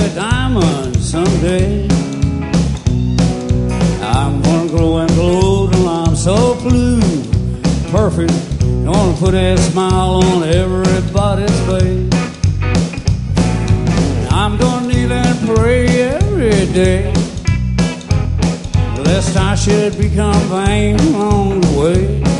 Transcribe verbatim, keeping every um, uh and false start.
a diamond someday. I'm gonna grow and glow till I'm so blue, perfect. Gonna put a smile on everybody's face. I'm gonna kneel and pray every day, lest I should become vain along the way.